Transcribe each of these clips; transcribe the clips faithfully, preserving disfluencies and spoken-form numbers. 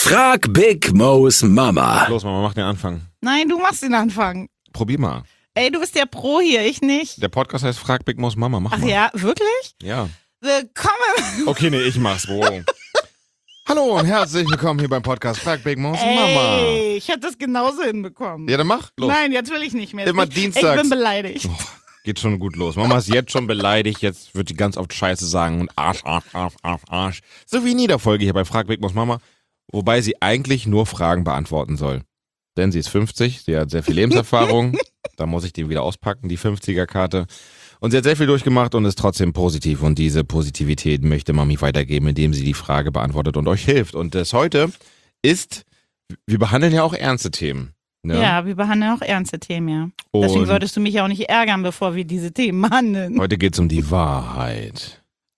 Frag Big Mo's Mama. Los, Mama, mach den Anfang. Nein, du machst den Anfang. Probier mal. Ey, du bist der Pro hier, ich nicht. Der Podcast heißt Frag Big Mo's Mama. Mach Ach mal. ja, wirklich? Ja. Willkommen. Okay, nee, ich mach's. Wow. Hallo und herzlich willkommen hier beim Podcast Frag Big Mo's Mama. Ey, ich hätte das genauso hinbekommen. Ja, dann mach. Los. Nein, jetzt will ich nicht mehr. Immer ich, dienstags. Ich bin beleidigt. Oh, geht schon gut los. Mama ist jetzt schon beleidigt. Jetzt wird die ganz oft Scheiße sagen und Arsch, Arsch, Arsch, Arsch, Arsch. So wie in jeder Folge hier bei Frag Big Mo's Mama. Wobei sie eigentlich nur Fragen beantworten soll. Denn sie ist fünfzig, sie hat sehr viel Lebenserfahrung. Da muss ich den wieder auspacken, die fünfziger-Karte. Und sie hat sehr viel durchgemacht und ist trotzdem positiv. Und diese Positivität möchte Mami weitergeben, indem sie die Frage beantwortet und euch hilft. Und das heute ist, wir behandeln ja auch ernste Themen. Ne? Ja, wir behandeln auch ernste Themen, ja. Deswegen Und solltest du mich auch nicht ärgern, bevor wir diese Themen behandeln. heute geht es um die Wahrheit.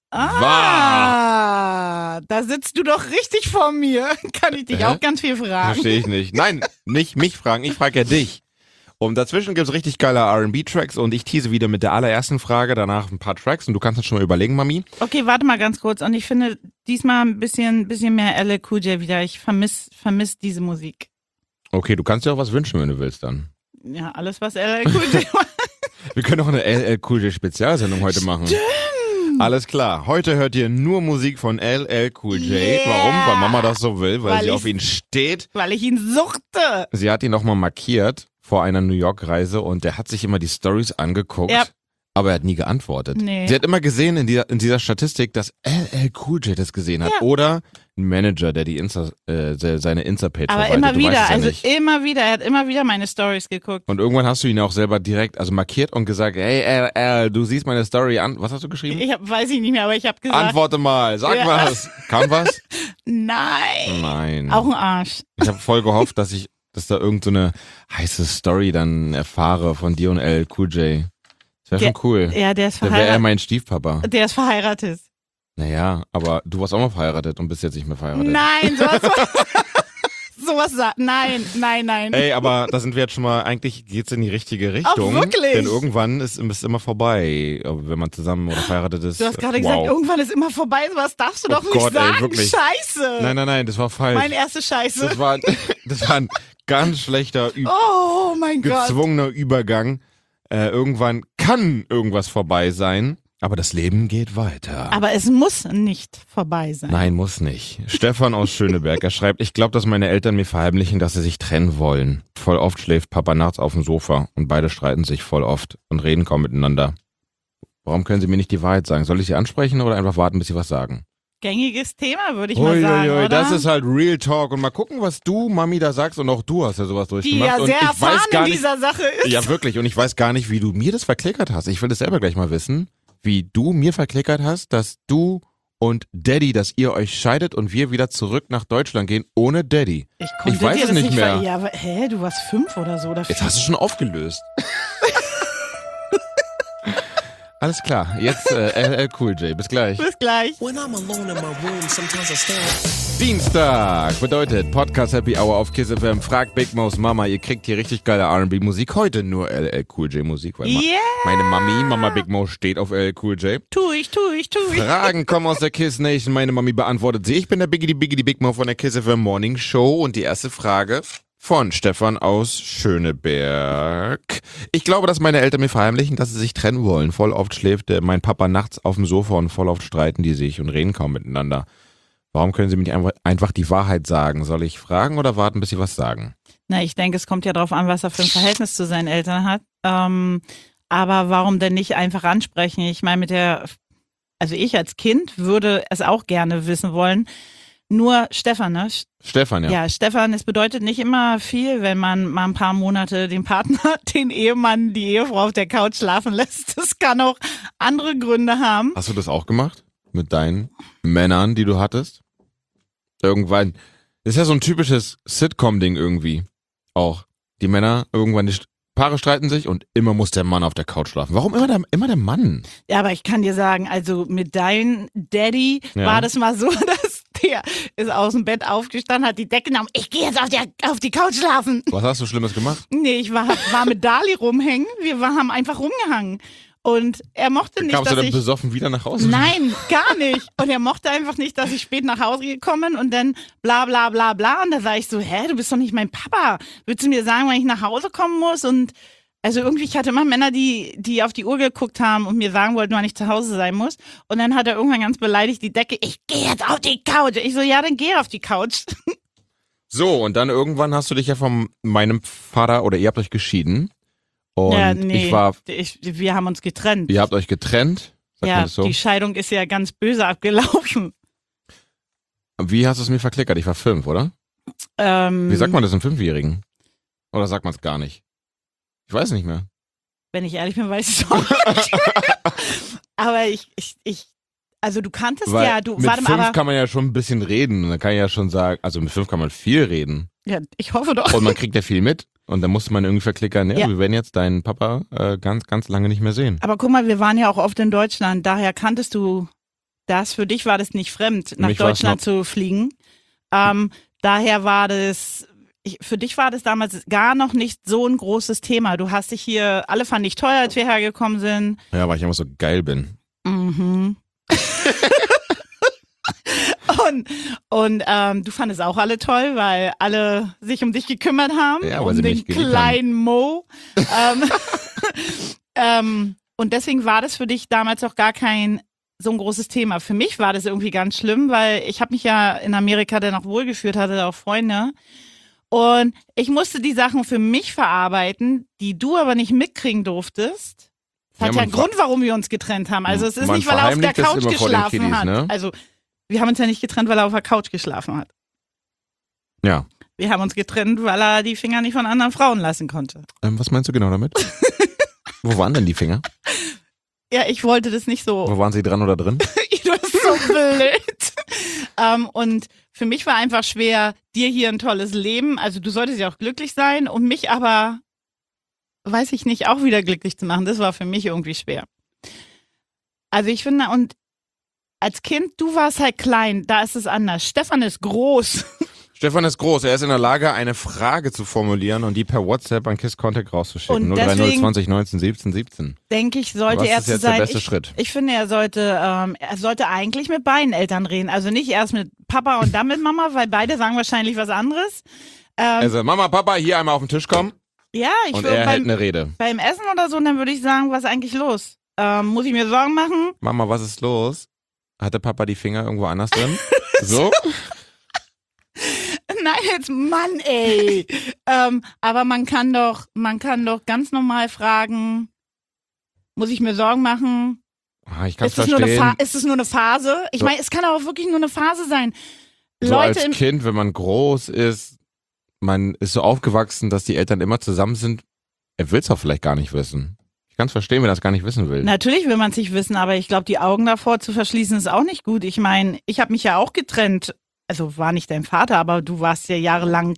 Ah, da sitzt du doch richtig vor mir. Kann ich dich Hä? auch ganz viel fragen. Verstehe ich nicht. Nein, nicht mich fragen, ich frage ja dich. Und dazwischen gibt's richtig geile R and B-Tracks und ich tease wieder mit der allerersten Frage, danach ein paar Tracks und du kannst das schon mal überlegen, Mami. Okay, warte mal ganz kurz. Und ich finde diesmal ein bisschen, bisschen mehr L L Cool J wieder. Ich vermiss, vermiss diese Musik. Okay, du kannst dir auch was wünschen, wenn du willst dann. Ja, alles, was L L Cool J macht. Wir können auch eine L L Cool J Spezialsendung heute machen. Alles klar, heute hört ihr nur Musik von L L Cool J. Yeah. Warum? Weil Mama das so will, weil, Weil sie ich- auf ihn steht. Weil ich ihn suchte. Sie hat ihn nochmal markiert vor einer New York-Reise und der hat sich immer die Stories angeguckt, Ja. aber er hat nie geantwortet. Nee. Sie hat immer gesehen in dieser, in dieser Statistik, dass L L Cool J das gesehen hat. Ja. Oder ein Manager, der die Insta, äh, seine Insta-Page Aber verwaltet. immer Du wieder, weißt es ja also nicht. immer wieder. Er hat immer wieder meine Stories geguckt. Und irgendwann hast du ihn auch selber direkt also markiert und gesagt, hey L L, du siehst meine Story an. Was hast du geschrieben? Ich hab, weiß ich nicht mehr, aber ich habe gesagt, Antworte mal, sag Ja. was. Kam was? nein. Nein. Auch ein Arsch. Ich habe voll gehofft, dass ich, dass da irgend so eine heiße Story dann erfahre von dir und L L Cool J. Das wäre schon cool. Ja, der ist Der wäre er verheiratet. mein Stiefpapa. Der ist verheiratet. Naja, aber du warst auch mal verheiratet und bist jetzt nicht mehr verheiratet. Nein, sowas, sowas sagt, nein, nein, nein. Ey, aber da sind wir jetzt schon mal, eigentlich geht's in die richtige Richtung. wirklich? Denn irgendwann ist es immer vorbei, wenn man zusammen oder verheiratet ist. Du hast gerade wow. gesagt, irgendwann ist immer vorbei, sowas darfst du Oh doch nicht Gott, ey, sagen. wirklich. Scheiße. Nein, nein, nein, das war falsch. Meine erste Scheiße. Das war, das war ein ganz schlechter, Ü- Oh mein Gott. gezwungener Übergang. Äh, irgendwann kann irgendwas vorbei sein, aber das Leben geht weiter. Aber es muss nicht vorbei sein. Nein, muss nicht. Stefan aus Schöneberg, er schreibt, ich glaube, dass meine Eltern mir verheimlichen, dass sie sich trennen wollen. Voll oft schläft Papa nachts auf dem Sofa und beide streiten sich voll oft und reden kaum miteinander. Warum können sie mir nicht die Wahrheit sagen? Soll ich sie ansprechen oder einfach warten, bis sie was sagen? Gängiges Thema, würde ich mal sagen, Uiuiui, oder? das ist halt Real Talk und mal gucken, was du, Mami, da sagst und auch du hast ja sowas die durchgemacht. ja und sehr ich erfahren weiß gar in nicht, dieser Sache ist. ja wirklich, und ich weiß gar nicht, wie du mir das verklickert hast. Ich will das selber gleich mal wissen, wie du mir verklickert hast, dass du und Daddy, dass ihr euch scheidet und wir wieder zurück nach Deutschland gehen ohne Daddy. Ich, konnte Ich weiß dir es das nicht mehr. ver- Ja, aber, hä, du warst fünf oder so? Oder Jetzt vier? hast du schon aufgelöst. Alles klar, jetzt äh, L L Cool J, bis gleich. Bis gleich. When I'm alone in my room, sometimes I stare. Dienstag bedeutet Podcast Happy Hour auf Kiss F M. Fragt Big Mo's Mama, ihr kriegt hier richtig geile R and B Musik. Heute nur L L Cool J Musik, weil ma- Yeah. meine Mami, Mama Big Mo, steht auf L L Cool J. Tu ich, tu ich, tu ich. Fragen kommen aus der Kiss Nation, meine Mami beantwortet sie. Ich bin der Biggity Biggity Big Mo von der Kiss F M Morning Show und die erste Frage von Stefan aus Schöneberg. Ich glaube, dass meine Eltern mir verheimlichen, dass sie sich trennen wollen. Voll oft schläft äh, mein Papa nachts auf dem Sofa und voll oft streiten die sich und reden kaum miteinander. Warum können sie mir nicht einfach, einfach die Wahrheit sagen? Soll ich fragen oder warten, bis sie was sagen? Na, ich denke, es kommt ja darauf an, was er für ein Verhältnis zu seinen Eltern hat. Ähm, aber warum denn nicht einfach ansprechen? Ich meine, mit der, also ich als Kind würde es auch gerne wissen wollen. Nur Stefan, ne? Stefan, ja. Ja, Stefan, es bedeutet nicht immer viel, wenn man mal ein paar Monate den Partner, den Ehemann, die Ehefrau auf der Couch schlafen lässt. Das kann auch andere Gründe haben. Hast du das auch gemacht? Mit deinen Männern, die du hattest? Irgendwann. Das ist ja so ein typisches Sitcom-Ding irgendwie. Auch. Die Männer, irgendwann, die St- Paare streiten sich und immer muss der Mann auf der Couch schlafen. Warum immer der, immer der Mann? Ja, aber ich kann dir sagen, also mit deinem Daddy Ja. war das mal so, dass der ist aus dem Bett aufgestanden, hat die Decke genommen. Ich gehe jetzt auf, der, auf die Couch schlafen. Was hast du Schlimmes gemacht? Nee, ich war, war mit Dali rumhängen. Wir war, haben einfach rumgehangen. Und er mochte nicht, Kamst dass du dann ich... besoffen wieder nach Hause? Nein, gar nicht. Und er mochte einfach nicht, dass ich spät nach Hause gekommen bin und dann bla bla bla bla. Und da sag ich so, hä, du bist doch nicht mein Papa. Willst du mir sagen, wann ich nach Hause kommen muss? Und also irgendwie, ich hatte immer Männer, die, die auf die Uhr geguckt haben und mir sagen wollten, wann ich zu Hause sein muss. Und dann hat er irgendwann ganz beleidigt die Decke, ich gehe jetzt auf die Couch. Ich so, ja, dann geh auf die Couch. So, und dann irgendwann hast du dich ja von meinem Vater, oder ihr habt euch geschieden. Und ja, nee, ich war, ich, wir haben uns getrennt. ihr habt euch getrennt. Sagt man Ja, das so? die Scheidung ist ja ganz böse abgelaufen. Wie hast du es mir verklickert? Ich war fünf, oder? Ähm, Wie sagt man das einem Fünfjährigen? Oder sagt man es gar nicht? Ich weiß nicht mehr. Wenn ich ehrlich bin, weiß ich es auch nicht. Aber ich, ich, ich, also du kanntest Weil ja, du, mit warte fünf mal, aber, kann man ja schon ein bisschen reden. Und dann kann ich ja schon sagen, also mit fünf kann man viel reden. ja, ich hoffe doch. Und man kriegt ja viel mit. Und dann musste man irgendwie verklickern, ja, Ja. wir werden jetzt deinen Papa äh, ganz, ganz lange nicht mehr sehen. Aber guck mal, wir waren ja auch oft in Deutschland, daher kanntest du das. Für dich war das nicht fremd, nach mich war's Deutschland zu fliegen. Ähm, daher war das, ich, für dich war das damals gar noch nicht so ein großes Thema. Du hast dich hier, alle fanden dich toll, als wir hergekommen sind. Ja, weil ich immer so geil bin. Mhm. Und, und ähm, du fandest auch alle toll, weil alle sich um dich gekümmert haben, Ja, weil um sie den mich geliebt kleinen Mo. ähm, ähm, und deswegen war das für dich damals auch gar kein so ein großes Thema. Für mich war das irgendwie ganz schlimm, weil ich habe mich ja in Amerika dann auch wohlgefühlt, hatte auch Freunde. Und ich musste die Sachen für mich verarbeiten, die du aber nicht mitkriegen durftest. Das Ja, hat ja man einen Grund, warum wir uns getrennt haben. Also es ist Man nicht, weil er auf der verheimlicht das Couch immer vor den geschlafen Kiddies, hat. ne? Also wir haben uns ja nicht getrennt, weil er auf der Couch geschlafen hat. Ja. Wir haben uns getrennt, weil er die Finger nicht von anderen Frauen lassen konnte. Ähm, was meinst du genau damit? Wo waren denn die Finger? Ja, ich wollte das nicht so. Wo waren sie dran oder drin? Du bist so blöd. ähm, und für mich war einfach schwer, dir hier ein tolles Leben, also du solltest ja auch glücklich sein und mich aber, weiß ich nicht, auch wieder glücklich zu machen. Das war für mich irgendwie schwer. Also ich finde, und als Kind, du warst halt klein, da ist es anders. Stefan ist groß. Stefan ist groß, er ist in der Lage, eine Frage zu formulieren und die per WhatsApp an Kiss Contact rauszuschicken. Und null drei null deswegen- zwanzig neunzehn siebzehn siebzehn. Denke ich, sollte Was er ist zu jetzt sein. der beste ich, Schritt? ich finde, er sollte, ähm, er sollte eigentlich mit beiden Eltern reden. Also nicht erst mit Papa und dann mit Mama, weil beide sagen wahrscheinlich was anderes. Ähm, Also Mama, Papa, hier einmal auf den Tisch kommen ja, ich und würde er hält beim, eine Rede. beim Essen oder so, dann würde ich sagen, was ist eigentlich los? Ähm, muss ich mir Sorgen machen? Mama, was ist los? Hatte Papa die Finger irgendwo anders drin? So? Nein, jetzt Mann, ey. ähm, aber man kann doch, man kann doch ganz normal fragen, muss ich mir Sorgen machen? Ah, ich kann es Ist es, nur eine verstehen. Fa- ist es nur eine Phase? Ich So. meine, es kann auch wirklich nur eine Phase sein. So Leute als im, Kind, wenn man groß ist, man ist so aufgewachsen, dass die Eltern immer zusammen sind. Er will es auch vielleicht gar nicht wissen. Ich kann es verstehen, wenn er es gar nicht wissen will. Natürlich will man es nicht wissen, aber ich glaube, die Augen davor zu verschließen ist auch nicht gut. Ich meine, ich habe mich ja auch getrennt. Also war nicht dein Vater, aber du warst ja jahrelang.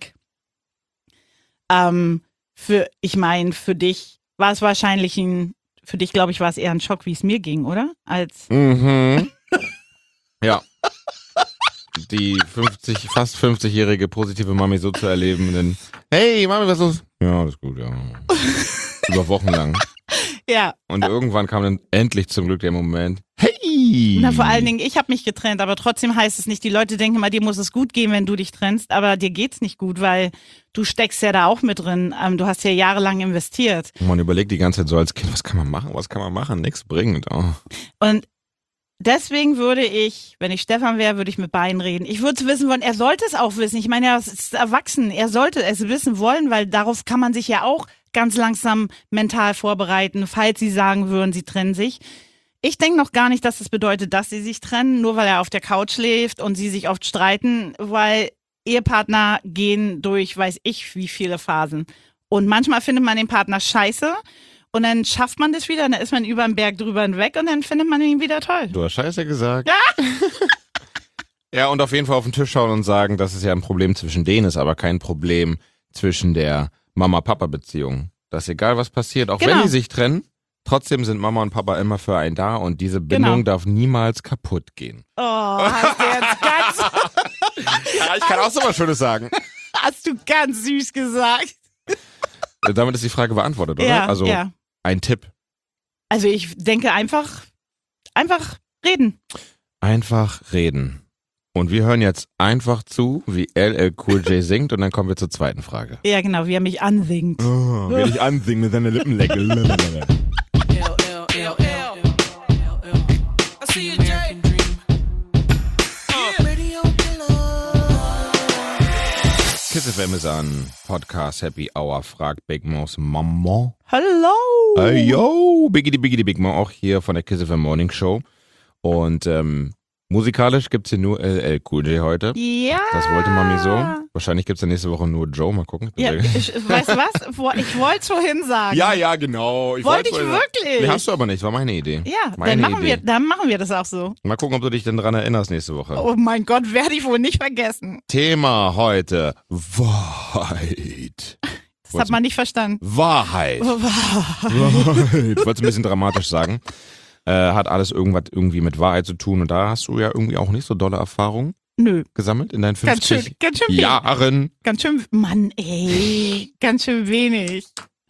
Ähm, für, ich meine, für dich war es wahrscheinlich ein, für dich glaube ich war es eher ein Schock, wie es mir ging, oder? Als Mhm. Ja. Die fünfzig, fast fünfzigjährige positive Mami so zu erleben, denn hey, Mami, was ist los? Ja, alles gut, ja. Über Wochen lang. ja. Und irgendwann kam dann endlich zum Glück der Moment, hey! Na, vor allen Dingen, ich habe mich getrennt, aber trotzdem heißt es nicht, die Leute denken immer, dir muss es gut gehen, wenn du dich trennst, aber dir geht's nicht gut, weil du steckst ja da auch mit drin. Ähm, du hast ja jahrelang investiert. Man überlegt die ganze Zeit so als Kind, was kann man machen, was kann man machen? Nichts bringt. Oh. Und deswegen würde ich, wenn ich Stefan wäre, würde ich mit beiden reden. Ich würde es wissen wollen, er sollte es auch wissen. Ich meine, er ist erwachsen, er sollte es wissen wollen, weil darauf kann man sich ja auch ganz langsam mental vorbereiten, falls sie sagen würden, sie trennen sich. Ich denke noch gar nicht, dass das bedeutet, dass sie sich trennen, nur weil er auf der Couch schläft und sie sich oft streiten, weil Ehepartner gehen durch, weiß ich, wie viele Phasen. Und manchmal findet man den Partner scheiße und dann schafft man das wieder, dann ist man über den Berg drüber hinweg und dann findet man ihn wieder toll. Du hast Scheiße gesagt. Ja. Ja, und auf jeden Fall auf den Tisch schauen und sagen, dass es ja ein Problem zwischen denen ist, aber kein Problem zwischen der Mama-Papa-Beziehung. Dass egal was passiert, auch Genau. wenn die sich trennen, trotzdem sind Mama und Papa immer für einen da und diese Bindung Genau. darf niemals kaputt gehen. Oh, hast du jetzt ganz, Ja, ich kann auch so was Schönes sagen. hast du ganz süß gesagt. Damit ist die Frage beantwortet, oder? Ja, also ja. ein Tipp. Also ich denke einfach, einfach reden. Einfach reden. Und wir hören jetzt einfach zu, wie L L Cool J singt und dann kommen wir zur zweiten Frage. Ja, genau, wie er mich ansingt. Oh, wie ich ansingen mit seinen Lippen lecke. L, L, L, L, L, L. I see you, American Dream. Radio Killer. Kiss F M ist an. Podcast Happy Hour fragt Big Mo's Mama. Hallo. Hey, yo, Biggity Biggity Big Mo, auch hier von der Kiss F M Morning Show. Und ähm, musikalisch gibt's hier nur L L Cool J heute. Ja. Das wollte Mami so. Wahrscheinlich gibt's dann nächste Woche nur Joe. Mal gucken. Ja, ich, weißt du was? Wo- Ich wollte es vorhin sagen. ja, ja, genau. Ich Wollte ich vorhin- wirklich? Nee, hast du aber nicht. War meine Idee. Ja, Meine dann machen, Idee. wir, dann machen wir das auch so. Mal gucken, ob du dich denn dran erinnerst nächste Woche. Oh mein Gott, werde ich wohl nicht vergessen. Thema heute: Wahrheit. Das hat man nicht verstanden. Wahrheit. Wahrheit. Ich wollte es ein bisschen dramatisch sagen. Äh, hat alles irgendwas irgendwie mit Wahrheit zu tun. Und da hast du ja irgendwie auch nicht so dolle Erfahrungen Nö, gesammelt in deinen ganz schön, fünfzig ganz schön wenig. Jahren. Ganz schön, Mann, ey, ganz schön wenig.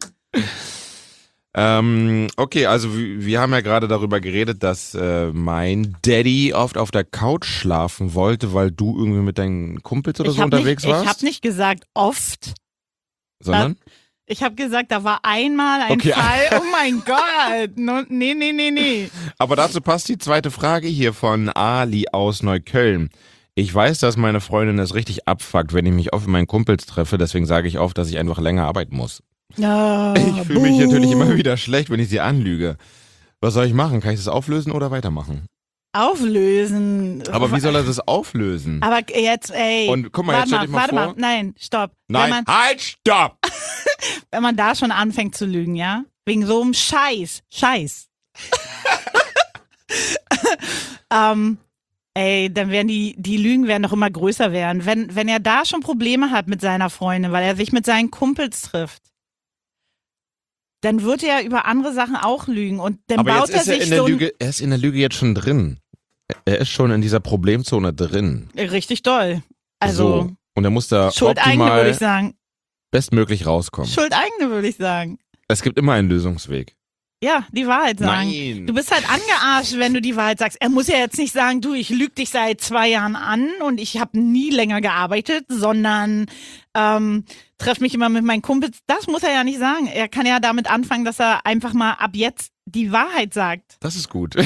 Ähm, okay, also wir, wir haben ja gerade darüber geredet, dass äh, mein Daddy oft auf der Couch schlafen wollte, weil du irgendwie mit deinen Kumpels oder Ich so habe unterwegs nicht, warst. ich hab nicht gesagt oft. sondern? Ich habe gesagt, da war einmal ein Okay. Fall. Oh mein Gott. No, nee, nee, nee, nee. Aber dazu passt die zweite Frage hier von Ali aus Neukölln. Ich weiß, dass meine Freundin es richtig abfuckt, wenn ich mich oft mit meinen Kumpels treffe, deswegen sage ich oft, dass ich einfach länger arbeiten muss. Oh, Ich fühle mich natürlich immer wieder schlecht, wenn ich sie anlüge. Was soll ich machen? Kann ich das auflösen oder weitermachen? Auflösen. Aber wie soll er das auflösen? Aber jetzt, ey. Und guck mal, warte jetzt stell dir mal warte vor- mal. Nein, stopp. Nein, Wenn man, halt, stopp! wenn man da schon anfängt zu lügen, ja? Wegen so einem Scheiß. Scheiß. ähm, ey, dann werden die, die Lügen werden doch immer größer werden. Wenn, wenn er da schon Probleme hat mit seiner Freundin, weil er sich mit seinen Kumpels trifft, dann wird er über andere Sachen auch lügen und dann Aber baut jetzt ist er er sich in der so ein, Lüge, er ist in der Lüge jetzt schon drin. Er ist schon in dieser Problemzone drin. richtig doll. Also so. Und er muss da Schuldeigene würde optimal ich sagen. bestmöglich rauskommen. Schuldeigene würde ich sagen. Es gibt immer einen Lösungsweg. Ja, die Wahrheit sagen. Nein. Du bist halt angearscht, wenn du die Wahrheit sagst. Er muss ja jetzt nicht sagen, du, ich lüge dich seit zwei Jahren an und ich habe nie länger gearbeitet, sondern ähm, treffe mich immer mit meinen Kumpels. Das muss er ja nicht sagen. Er kann ja damit anfangen, dass er einfach mal ab jetzt die Wahrheit sagt. Das ist gut.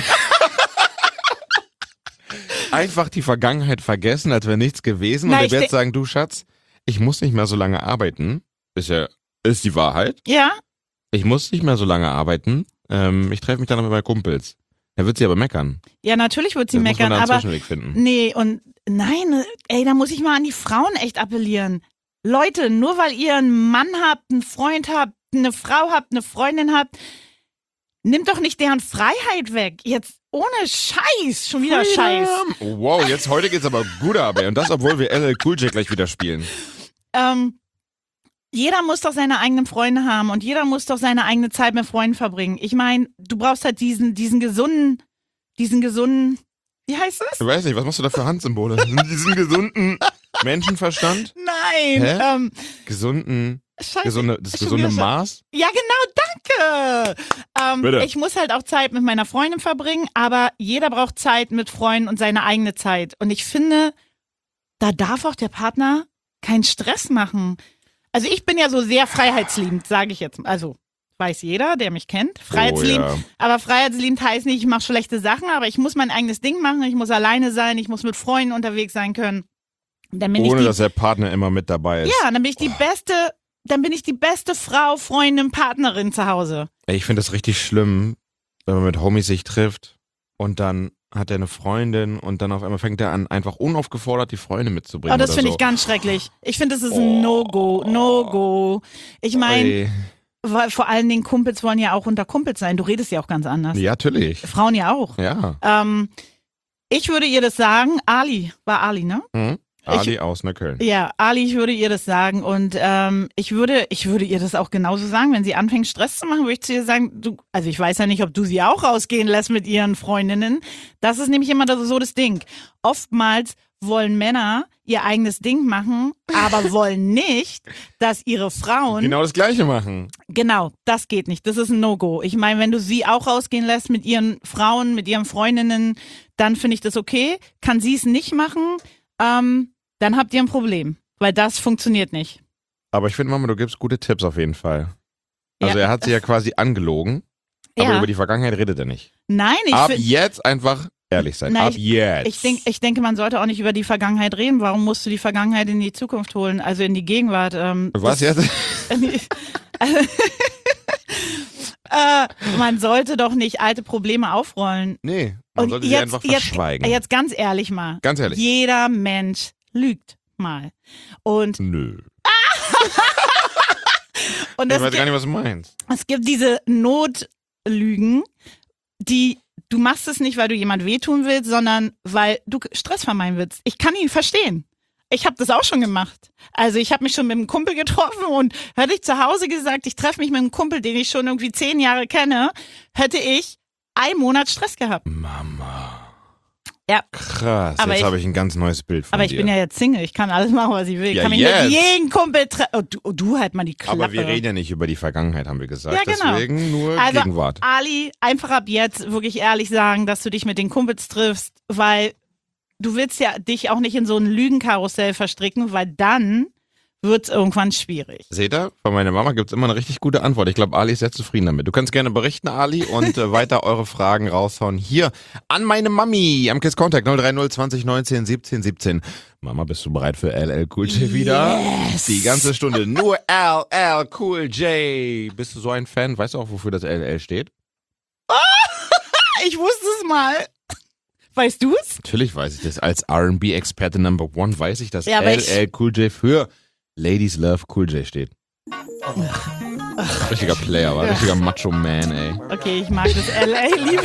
Einfach die Vergangenheit vergessen, als wäre nichts gewesen. Na, und er ich wird de- sagen, du Schatz, ich muss nicht mehr so lange arbeiten. Ist ja, ist die Wahrheit. Ja? Ich muss nicht mehr so lange arbeiten. Ähm, ich treffe mich dann noch mit meinen Kumpels. Er wird sie aber meckern. Ja, natürlich wird sie Da muss man meckern, da einen aber Zwischenweg finden. nee, und nein, ey, da muss ich mal an die Frauen echt appellieren. Leute, nur weil ihr einen Mann habt, einen Freund habt, eine Frau habt, eine Freundin habt, nimmt doch nicht deren Freiheit weg. Jetzt ohne Scheiß, schon wieder Scheiß. Oh, wow, jetzt heute geht's aber gut ab, ey. Und das, obwohl wir L L Cool J gleich wieder spielen. Ähm, jeder muss doch seine eigenen Freunde haben und jeder muss doch seine eigene Zeit mit Freunden verbringen. Ich meine, du brauchst halt diesen, diesen gesunden, diesen gesunden, wie heißt es? Ich weiß nicht, was machst du da für Handsymbole? Diesen gesunden Menschenverstand? Nein, Hä? ähm, Gesunden, Scheiße. gesunde, das Schon gesunde wieder so- Maß? Ja, genau, danke. Ähm, Bitte. ich muss halt auch Zeit mit meiner Freundin verbringen, aber jeder braucht Zeit mit Freunden und seine eigene Zeit. Und ich finde, da darf auch der Partner keinen Stress machen. Also ich bin ja so sehr freiheitsliebend, sage ich jetzt. Also weiß jeder, der mich kennt. Freiheitsliebend. Oh, ja. Aber freiheitsliebend heißt nicht, ich mache schlechte Sachen, aber ich muss mein eigenes Ding machen. Ich muss alleine sein. Ich muss mit Freunden unterwegs sein können. Und dann bin Ohne, ich die, dass der Partner immer mit dabei ist. ja, dann bin ich die beste, dann bin ich die beste Frau, Freundin, Partnerin zu Hause. Ey, ich finde das richtig schlimm, wenn man mit Homies sich trifft und dann hat er eine Freundin und dann auf einmal fängt er an, einfach unaufgefordert die Freunde mitzubringen. Oh, das oder finde so. ich ganz schrecklich. Ich finde, das ist Oh. ein No-Go, No-Go. Ich meine, Ey. weil vor allen Dingen Kumpels wollen ja auch unter Kumpels sein. Du redest ja auch ganz anders. Ja, natürlich. Frauen ja auch. Ja. Ähm, ich würde ihr das sagen, Ali, war Ali, ne? Hm? Ali aus Neukölln. Ja, Ali, ich würde ihr das sagen und ähm, ich würde, ich würde ihr das auch genauso sagen, wenn sie anfängt Stress zu machen, würde ich zu ihr sagen, du, also ich weiß ja nicht, ob du sie auch rausgehen lässt mit ihren Freundinnen. Das ist nämlich immer das, so das Ding. Oftmals wollen Männer ihr eigenes Ding machen, aber wollen nicht, dass ihre Frauen... Genau das Gleiche machen. Genau, das geht nicht. Das ist ein No-Go. Ich meine, wenn du sie auch rausgehen lässt mit ihren Frauen, mit ihren Freundinnen, dann finde ich das okay. Kann sie es nicht machen, ähm, dann habt ihr ein Problem. Weil das funktioniert nicht. Aber ich finde, Mama, du gibst gute Tipps auf jeden Fall. Also Ja. er hat sie ja quasi angelogen, aber Ja. über die Vergangenheit redet er nicht. Nein, ich Ab finde... jetzt einfach ehrlich sein. Nein, Ab jetzt. Ich, denk, ich denke, man sollte auch nicht über die Vergangenheit reden. Warum musst du die Vergangenheit in die Zukunft holen, also in die Gegenwart? Ähm, Was das- jetzt? äh, man sollte doch nicht alte Probleme aufrollen. Nee, man Und sollte sie jetzt, einfach jetzt, verschweigen. jetzt ganz ehrlich mal. Ganz ehrlich. Jeder Mensch lügt mal. Und, Nö. und Ich es, weiß gar gibt, nicht, was du meinst. es gibt diese Notlügen, die du machst es nicht, weil du jemand wehtun willst, sondern weil du Stress vermeiden willst. Ich kann ihn verstehen. Ich habe das auch schon gemacht. Also ich habe mich schon mit einem Kumpel getroffen und hätte ich zu Hause gesagt, ich treffe mich mit einem Kumpel, den ich schon irgendwie zehn Jahre kenne, hätte ich einen Monat Stress gehabt. Mama. Ja. Krass, Aber jetzt ich- habe ich ein ganz neues Bild von Aber ich dir. bin ja jetzt Single, ich kann alles machen, was ich will. Ich Ja, kann mich jetzt. mit jedem Kumpel treffen. Oh, du, oh, du halt mal die Klappe. Aber wir reden ja nicht über die Vergangenheit, haben wir gesagt. Ja, genau. Deswegen nur Also, Gegenwart. Ali, einfach ab jetzt wirklich ehrlich sagen, dass du dich mit den Kumpels triffst, weil du willst ja dich auch nicht in so ein Lügenkarussell verstricken, weil dann wird's irgendwann schwierig. Seht ihr, von meiner Mama gibt's immer eine richtig gute Antwort. Ich glaube, Ali ist sehr zufrieden damit. Du kannst gerne berichten, Ali, und äh, weiter eure Fragen raushauen. Hier an meine Mami am Kiss Contact null drei null zwanzig neunzehn siebzehn siebzehn. Mama, bist du bereit für L L Cool J wieder? Yes. Die ganze Stunde nur L L Cool J. Bist du so ein Fan? Weißt du auch, wofür das L L steht? Ich wusste es mal. Weißt du es? Natürlich weiß ich das. Als R and B-Experte Number One weiß ich, dass Ja, aber L ich- L Cool J für Ladies Love Cool J steht. Richtiger Player, war richtiger Macho Man, ey. Okay, ich mag das L A lieber.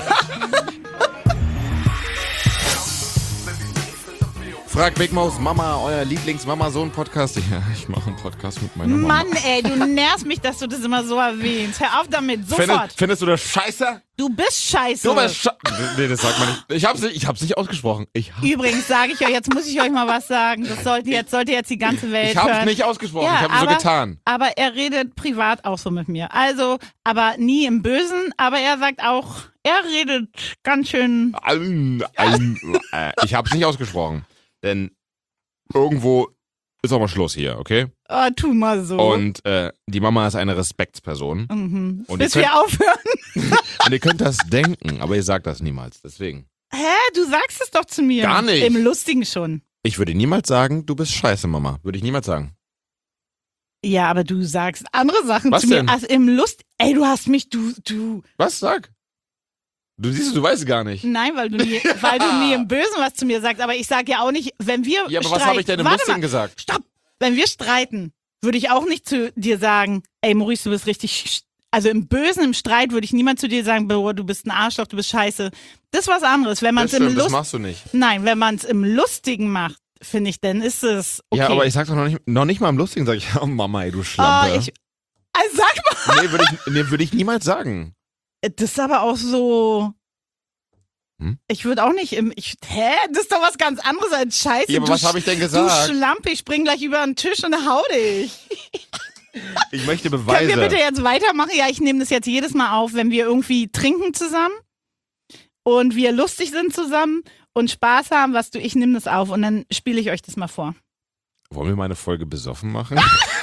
Frag Big Mo's Mama, euer Lieblings-Mama-Sohn-Podcast. Ja, ich mache einen Podcast mit meiner Mama. Mann, ey, du nervst mich, dass du das immer so erwähnst. Hör auf damit, sofort. Findest, findest du das scheiße? Du bist scheiße. Du bist sche Nee, das sagt man nicht. Ich hab's nicht, ich hab's nicht ausgesprochen. Ich, hab, Übrigens sage ich euch, jetzt muss ich euch mal was sagen. Das sollte jetzt, sollte jetzt die ganze Welt ich hab's hören. nicht ausgesprochen. Ja, ich hab's so aber- getan. Aber er redet privat auch so mit mir. Also, aber nie im Bösen, aber er sagt auch, er redet ganz schön. Ähm, ähm, äh, Ich hab's nicht ausgesprochen. Denn irgendwo ist auch mal Schluss hier, okay? Oh, tu mal so. Und äh, die Mama ist eine Respektsperson. mhm. und Bis ihr wir könnt- aufhören. Und ihr könnt das denken, aber ihr sagt das niemals. Deswegen. Hä? Du sagst es doch zu mir. Gar nicht. Im Lustigen schon. Ich würde niemals sagen, du bist scheiße, Mama. Würde ich niemals sagen. Ja, aber du sagst andere Sachen Was zu mir. denn? Also im Lust. Ey, du hast mich, du, du. Was? Sag. Du siehst, du weißt gar nicht. Nein, weil du nie, weil du nie im Bösen was zu mir sagst. Aber ich sag ja auch nicht, wenn wir Ja, aber streiten. was habe ich denn im Warte Lustigen mal, gesagt? stopp. Wenn wir streiten, würde ich auch nicht zu dir sagen, ey Maurice, du bist richtig, sch- also im Bösen, im Streit würde ich niemand zu dir sagen, boah, du bist ein Arschloch, du bist scheiße. Das ist was anderes. Wenn man es Das im stimmt, das Lust, machst du nicht. nein, wenn man es im Lustigen macht, finde ich, dann ist es okay. Ja, aber ich sag doch noch nicht, noch nicht mal im Lustigen, sag ich, oh Mama, ey, du oh, Schlampe. ich, also sag mal, nee, würde ich, nee, würd ich niemals sagen. das ist aber auch so. Hm? Ich würde auch nicht im. Ich, hä? Das ist doch was ganz anderes als Scheiße. Ja, aber du was habe ich denn Du gesagt? Schlampe, ich spring gleich über den Tisch und hau dich. Ich möchte Können Beweise. wir bitte jetzt weitermachen? Ja, ich nehme das jetzt jedes Mal auf, wenn wir irgendwie trinken zusammen und wir lustig sind zusammen und Spaß haben, was du, ich nehme das auf und dann spiele ich euch das mal vor. Wollen wir mal eine Folge besoffen machen?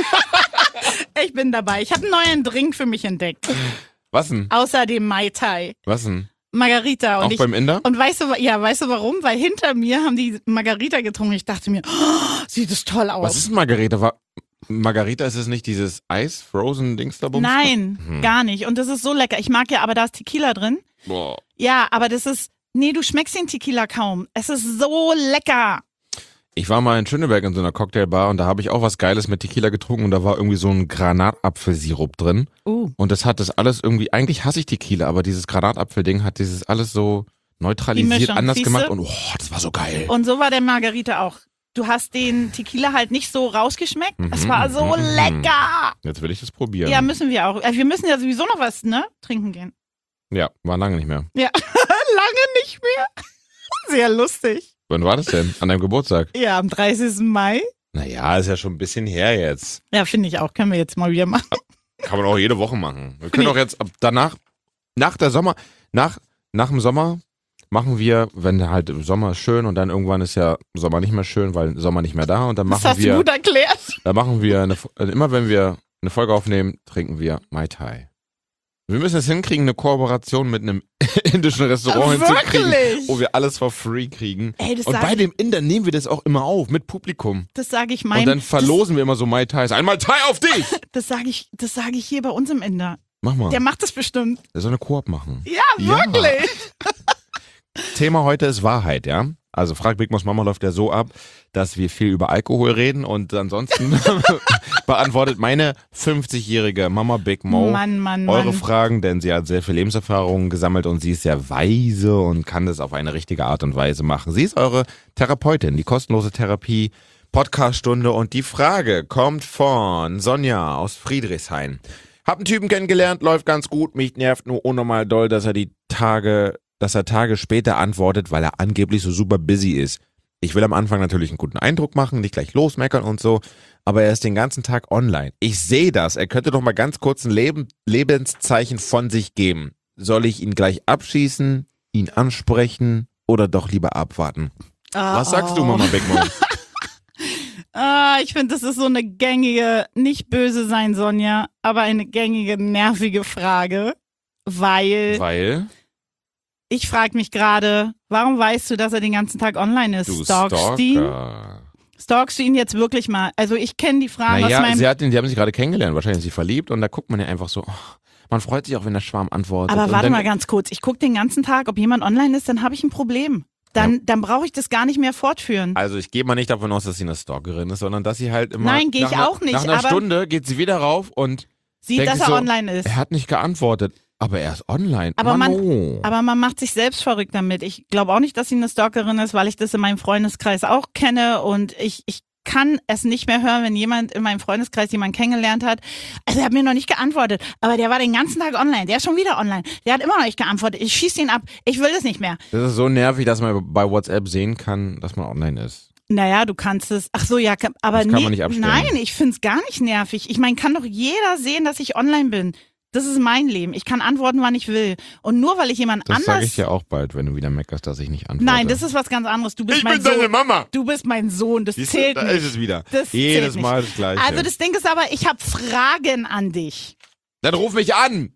Ich bin dabei. Ich habe einen neuen Drink für mich entdeckt. Was denn? Außer dem Mai Tai. Was denn? Margarita. Und Auch ich, beim Inder? Und weißt du, wa- ja, weißt du warum? Weil hinter mir haben die Margarita getrunken. Ich dachte mir, oh, sieht das toll aus. Was ist Margarita? War, Margarita, ist es nicht dieses Eis, Frozen Dings da? Bums? Nein, Hm. gar nicht. Und das ist so lecker. Ich mag ja, aber da ist Tequila drin. Boah. Ja, aber das ist, nee, du schmeckst den Tequila kaum. Es ist so lecker. Ich war mal in Schöneberg in so einer Cocktailbar und da habe ich auch was Geiles mit Tequila getrunken und da war irgendwie so ein Granatapfelsirup drin. Uh. Und das hat das alles irgendwie, eigentlich hasse ich Tequila, aber dieses Granatapfelding hat dieses alles so Die neutralisiert, Mischung, anders siehste? gemacht und oh, das war so geil. Und so war der Margarita auch. Du hast den Tequila halt nicht so rausgeschmeckt. Mhm, Es war so mhm, lecker. Jetzt will ich das probieren. Ja, müssen wir auch. Also wir müssen ja sowieso noch was, ne? Trinken gehen. Ja, war lange nicht mehr. Ja, lange nicht mehr. Sehr lustig. Wann war das denn? An deinem Geburtstag? Ja, am dreißigsten Mai. Naja, ist ja schon ein bisschen her jetzt. Ja, finde ich auch. Können wir jetzt mal wieder machen. Kann man auch jede Woche machen. Wir können Nee. auch jetzt ab danach, nach der Sommer, nach, nach dem Sommer machen wir, wenn halt im Sommer ist schön und dann irgendwann ist ja Sommer nicht mehr schön, weil Sommer nicht mehr da und dann Das machen hast du wir, gut erklärt. dann machen wir, eine, also immer wenn wir eine Folge aufnehmen, trinken wir Mai Tai. Wir müssen es hinkriegen, eine Kooperation mit einem indischen Restaurant hinzukriegen, Wirklich? wo wir alles for free kriegen. Ey, das Und sag bei ich- dem Inder nehmen wir das auch immer auf, mit Publikum. Das sage ich Und mein, dann verlosen wir immer so Mai Tais. Einmal Tai auf dich! Das, das sage ich, das sage ich hier bei uns im Inder. Mach mal. Der macht das bestimmt. Der soll eine Koop machen. Ja, Ja. wirklich. Thema heute ist Wahrheit, ja? Also Frag Big Mo's Mama läuft ja so ab, dass wir viel über Alkohol reden und ansonsten beantwortet meine fünfzigjährige Mama Big Mo Mann, Mann, eure Mann. Fragen, denn sie hat sehr viel Lebenserfahrung gesammelt und sie ist sehr weise und kann das auf eine richtige Art und Weise machen. Sie ist eure Therapeutin, die kostenlose Therapie, Podcaststunde und die Frage kommt von Sonja aus Friedrichshain. Hab einen Typen kennengelernt, läuft ganz gut, mich nervt nur unnormal doll, dass er die Tage, dass er Tage später antwortet, weil er angeblich so super busy ist. Ich will am Anfang natürlich einen guten Eindruck machen, nicht gleich losmeckern und so, aber er ist den ganzen Tag online. Ich sehe das, er könnte doch mal ganz kurz ein Leben, Lebenszeichen von sich geben. Soll ich ihn gleich abschießen, ihn ansprechen oder doch lieber abwarten? Was sagst du, Mama Big Mo? Ah, ich finde, das ist so eine gängige, nicht böse sein, Sonja, aber eine gängige, nervige Frage, weil Weil ich frage mich gerade, warum weißt du, dass er den ganzen Tag online ist? du Stalkst du ihn? Stalker. Stalkst du ihn jetzt wirklich mal? Also ich kenne die Fragen aus Naja, meinem... sie, hat ihn, die haben sich gerade kennengelernt, wahrscheinlich ist sie verliebt und da guckt man ja einfach so, oh, man freut sich auch, wenn der Schwarm antwortet. Aber und warte dann, mal ganz kurz, ich gucke den ganzen Tag, ob jemand online ist, dann habe ich ein Problem. Dann, Ja. dann brauche ich das gar nicht mehr fortführen. Also ich gehe mal nicht davon aus, dass sie eine Stalkerin ist, sondern dass sie halt immer... Nein, gehe ich nach einer- auch nicht, Nach einer aber- Stunde geht sie wieder rauf und Sieht, denkt dass sich er so, online ist. er hat nicht geantwortet, aber er ist online. Aber man- Mano. Aber man macht sich selbst verrückt damit. Ich glaube auch nicht, dass sie eine Stalkerin ist, weil ich das in meinem Freundeskreis auch kenne und ich, ich kann es nicht mehr hören, wenn jemand in meinem Freundeskreis jemanden kennengelernt hat. Also er hat mir noch nicht geantwortet, aber der war den ganzen Tag online. Der ist schon wieder online. Der hat immer noch nicht geantwortet. Ich schieße ihn ab. Ich will das nicht mehr. Das ist so nervig, dass man bei WhatsApp sehen kann, dass man online ist. Naja, du kannst es. Ach so, ja, kann- aber Das kann nee, man nicht abstellen. nein, ich find's gar nicht nervig. Ich meine, kann doch jeder sehen, dass ich online bin. Das ist mein Leben. Ich kann antworten, wann ich will. Und nur weil ich jemand Das sage anders. ich ja auch bald, wenn du wieder meckerst, dass ich nicht antworte. Nein, das ist was ganz anderes. Du bist Ich mein bin Sohn. deine Mama! Du bist mein Sohn. Das Siehst du, zählt da nicht. ist es wieder. Das Jedes zählt Mal nicht. das Gleiche. Also das Ding ist aber, ich habe Fragen an dich. Dann ruf mich an!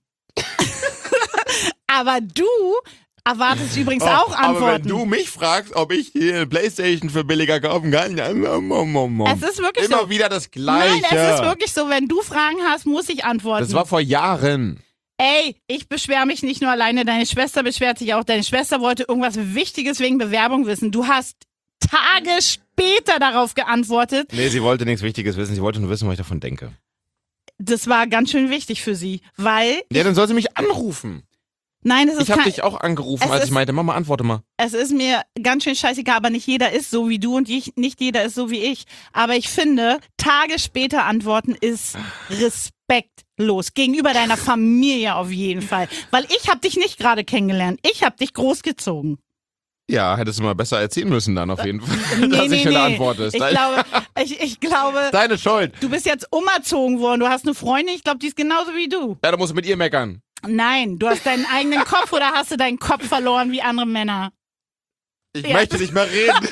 Aber du erwartest übrigens Oh, auch aber wenn Antworten. du mich fragst, ob ich hier eine Playstation für billiger kaufen kann, dann Es ist wirklich immer so. wieder das Gleiche. Nein, es ist wirklich so. Wenn du Fragen hast, muss ich antworten. Das war vor Jahren. Ey, ich beschwere mich nicht nur alleine, deine Schwester beschwert sich auch. Deine Schwester wollte irgendwas Wichtiges wegen Bewerbung wissen. Du hast Tage später darauf geantwortet. Nee, sie wollte nichts Wichtiges wissen. Sie wollte nur wissen, was ich davon denke. Das war ganz schön wichtig für sie, weil, Ja, dann soll sie mich anrufen. nein, es ist, Ich habe kein, dich auch angerufen, es als ist- ich meinte, Mama, antworte mal. es ist mir ganz schön scheißegal, aber nicht jeder ist so wie du und ich, nicht jeder ist so wie ich. Aber ich finde, Tage später antworten ist respektlos. Gegenüber deiner Familie auf jeden Fall. Weil ich habe dich nicht gerade kennengelernt. Ich habe dich großgezogen. Ja, hättest du mal besser erziehen müssen dann auf jeden Fall, Nee, dass nee, ich schneller nee. antwortest. Ich Dein- glaube, ich, ich glaube, Deine Schuld. du bist jetzt umerzogen worden. Du hast eine Freundin, ich glaube, die ist genauso wie du. Ja, du musst mit ihr meckern. Nein, du hast deinen eigenen Kopf oder hast du deinen Kopf verloren wie andere Männer? Ich Ja. möchte nicht mehr reden.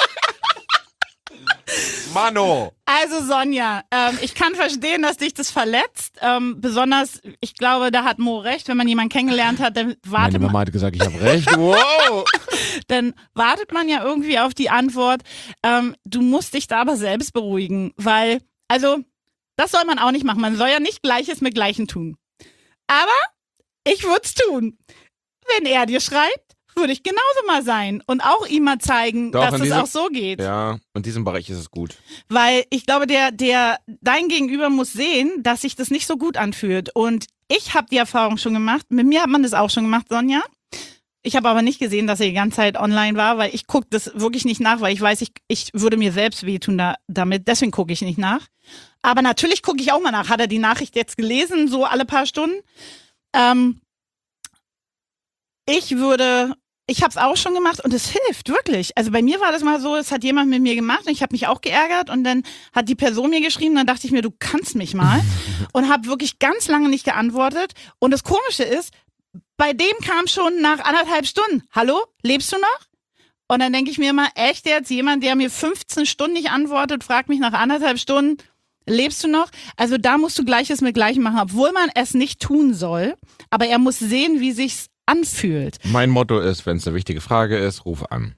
Mano. Also Sonja, ähm, ich kann verstehen, dass dich das verletzt. Ähm, besonders, ich glaube, da hat Mo recht, wenn man jemanden kennengelernt hat, dann Meine wartet, man, Mama hat gesagt, ich habe recht. Wow. dann wartet man ja irgendwie auf die Antwort. Ähm, du musst dich da aber selbst beruhigen, weil, also, das soll man auch nicht machen. Man soll ja nicht Gleiches mit Gleichen tun. Aber ich würde es tun. Wenn er dir schreibt, würde ich genauso mal sein und auch ihm mal zeigen, Doch, dass in es diesem- auch so geht. Ja, in diesem Bereich ist es gut. Weil ich glaube, der, der, dein Gegenüber muss sehen, dass sich das nicht so gut anfühlt. Und ich habe die Erfahrung schon gemacht. Mit mir hat man das auch schon gemacht, Sonja. Ich habe aber nicht gesehen, dass er die ganze Zeit online war, weil ich gucke das wirklich nicht nach, weil ich weiß, ich, ich würde mir selbst wehtun da, damit. Deswegen gucke ich nicht nach. Aber natürlich gucke ich auch mal nach. Hat er die Nachricht jetzt gelesen, so alle paar Stunden? Ähm, ich würde ich habe es auch schon gemacht und es hilft, wirklich. Also bei mir war das mal so, es hat jemand mit mir gemacht und ich habe mich auch geärgert und dann hat die Person mir geschrieben, dann dachte ich mir, du kannst mich mal und habe wirklich ganz lange nicht geantwortet. Und das Komische ist, bei dem kam schon nach anderthalb Stunden, hallo, lebst du noch? Und dann denke ich mir immer, echt jetzt, jemand, der mir fünfzehn Stunden nicht antwortet, fragt mich nach anderthalb Stunden, lebst du noch? Also da musst du Gleiches mit Gleichem machen, obwohl man es nicht tun soll, aber er muss sehen, wie sich's anfühlt. Mein Motto ist, wenn es eine wichtige Frage ist, ruf an.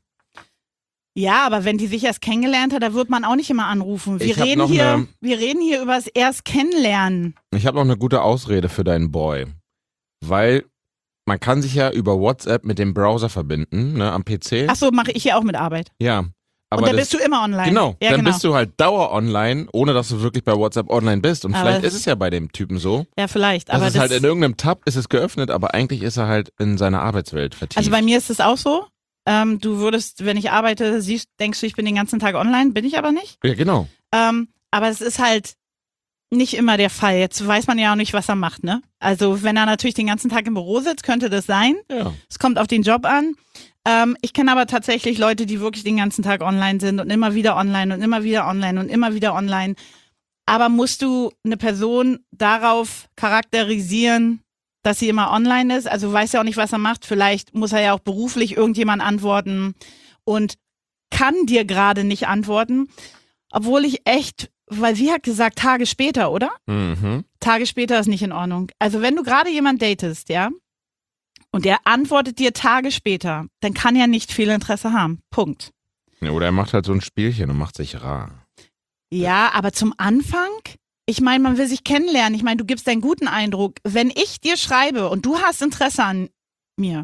Ja, aber wenn die sich erst kennengelernt hat, da wird man auch nicht immer anrufen. Wir Ich hab reden noch hier, eine- wir reden hier über das erst Kennenlernen. Ich habe noch eine gute Ausrede für deinen Boy. Weil man kann sich ja über WhatsApp mit dem Browser verbinden, ne, am P C. Ach so, mache ich hier auch mit Arbeit. Ja. Aber und da das, bist du immer online. Genau, ja, dann genau. bist du halt dauer online, ohne dass du wirklich bei WhatsApp online bist. Und Aber vielleicht das- ist es ja bei dem Typen so. Ja, vielleicht. Das Aber ist das, halt in irgendeinem Tab ist es geöffnet, aber eigentlich ist er halt in seiner Arbeitswelt vertieft. also bei mir ist es auch so. Ähm, du würdest, wenn ich arbeite, siehst, denkst du, ich bin den ganzen Tag online, bin ich aber nicht. ja, genau. Ähm, aber es ist halt nicht immer der Fall. Jetzt weiß man ja auch nicht, was er macht, ne? Also wenn er natürlich den ganzen Tag im Büro sitzt, könnte das sein. Ja. Es kommt auf den Job an. Ähm, ich kenne aber tatsächlich Leute, die wirklich den ganzen Tag online sind und immer wieder online und immer wieder online und immer wieder online. Aber musst du eine Person darauf charakterisieren, dass sie immer online ist? Also weiß ja auch nicht, was er macht. Vielleicht muss er ja auch beruflich irgendjemand antworten und kann dir gerade nicht antworten. Obwohl ich echt, weil sie hat gesagt, Tage später, oder? Mhm. Tage später ist nicht in Ordnung. Also wenn du gerade jemand datest, ja, und der antwortet dir Tage später, dann kann er nicht viel Interesse haben. Punkt. Ja, oder er macht halt so ein Spielchen und macht sich rar. Ja, aber zum Anfang, ich meine, man will sich kennenlernen. Ich meine, du gibst einen guten Eindruck. Wenn ich dir schreibe und du hast Interesse an mir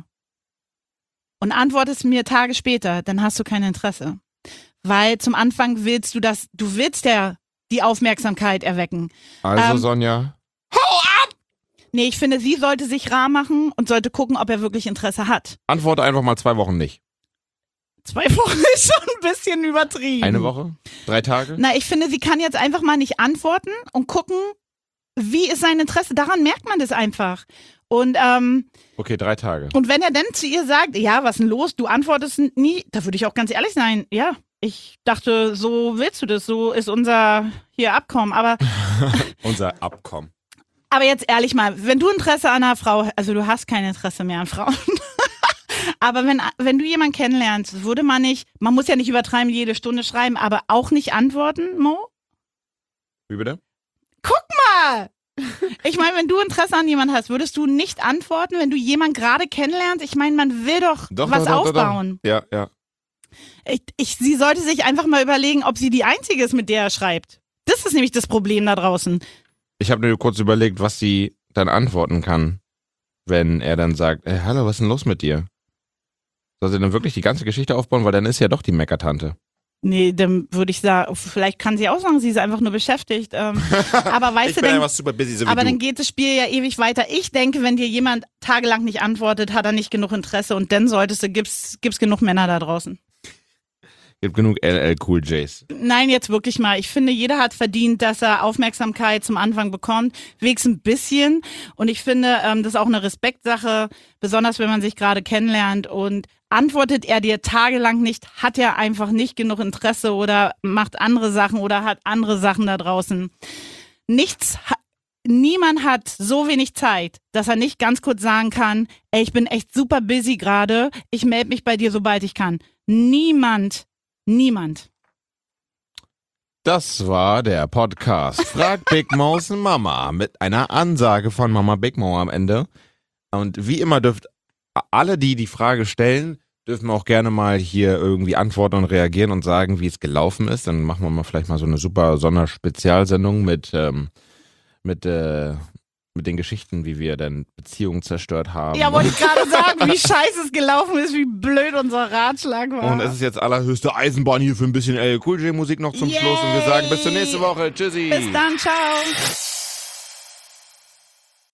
und antwortest mir Tage später, dann hast du kein Interesse. Weil zum Anfang willst du das, du willst ja die Aufmerksamkeit erwecken. Also Ähm, Sonja, Nee, ich finde, sie sollte sich rar machen und sollte gucken, ob er wirklich Interesse hat. antworte einfach mal zwei Wochen nicht. Zwei Wochen ist schon ein bisschen übertrieben. Eine Woche? Drei Tage? Na, ich finde, sie kann jetzt einfach mal nicht antworten und gucken, wie ist sein Interesse. Daran merkt man das einfach. Und, ähm, Okay, drei Tage. und wenn er dann zu ihr sagt, ja, was ist denn los, du antwortest nie, da würde ich auch ganz ehrlich sein, ja, ich dachte, so willst du das, so ist unser hier Abkommen. Aber, Unser Abkommen. aber jetzt ehrlich mal, wenn du Interesse an einer Frau, also du hast kein Interesse mehr an Frauen, aber wenn, wenn du jemanden kennenlernst, würde man nicht, man muss ja nicht übertreiben, jede Stunde schreiben, aber auch nicht antworten, Mo? Wie bitte? Ah! Ich meine, wenn du Interesse an jemand hast, würdest du nicht antworten, wenn du jemanden gerade kennenlernst? Ich meine, man will doch, Doch, was doch, doch, aufbauen. Doch, doch. Ja, ja. Ich, ich, sie sollte sich einfach mal überlegen, ob sie die Einzige ist, mit der er schreibt. Das ist nämlich das Problem da draußen. Ich habe mir kurz überlegt, was sie dann antworten kann, wenn er dann sagt, hey, hallo, was ist denn los mit dir? Soll sie dann wirklich die ganze Geschichte aufbauen, weil dann ist ja doch die Meckertante. Nee, dann würde ich sagen, vielleicht kann sie auch sagen, sie ist einfach nur beschäftigt. Ähm, aber weißt ich du, bin dann, einfach super busy, so wie aber du. dann geht das Spiel ja ewig weiter. Ich denke, wenn dir jemand tagelang nicht antwortet, hat er nicht genug Interesse und dann solltest du, gibt's, gibt's genug Männer da draußen. Gibt genug L L Cool Js. Nein, jetzt wirklich mal. Ich finde, jeder hat verdient, dass er Aufmerksamkeit zum Anfang bekommt. Wenigstens ein bisschen. Und ich finde, ähm, das ist auch eine Respektsache, besonders wenn man sich gerade kennenlernt. Und antwortet er dir tagelang nicht, hat er einfach nicht genug Interesse oder macht andere Sachen oder hat andere Sachen da draußen. Nichts, ha- niemand hat so wenig Zeit, dass er nicht ganz kurz sagen kann, ey, ich bin echt super busy gerade, ich melde mich bei dir, sobald ich kann. Niemand. Niemand. Das war der Podcast Frag Big Mo's Mama mit einer Ansage von Mama Big Mo am Ende. Und wie immer dürft alle, die die Frage stellen, dürfen auch gerne mal hier irgendwie antworten und reagieren und sagen, wie es gelaufen ist. Dann machen wir mal vielleicht mal so eine super Sonderspezialsendung mit, ähm, mit, äh, mit den Geschichten, wie wir dann Beziehungen zerstört haben. Ja, wollte ich gerade sagen, wie scheiße es gelaufen ist, wie blöd unser Ratschlag war. Und es ist jetzt allerhöchste Eisenbahn hier für ein bisschen L L Cool J Musik noch zum Yay. Schluss. Und wir sagen bis zur nächsten Woche. Tschüssi. Bis dann, ciao.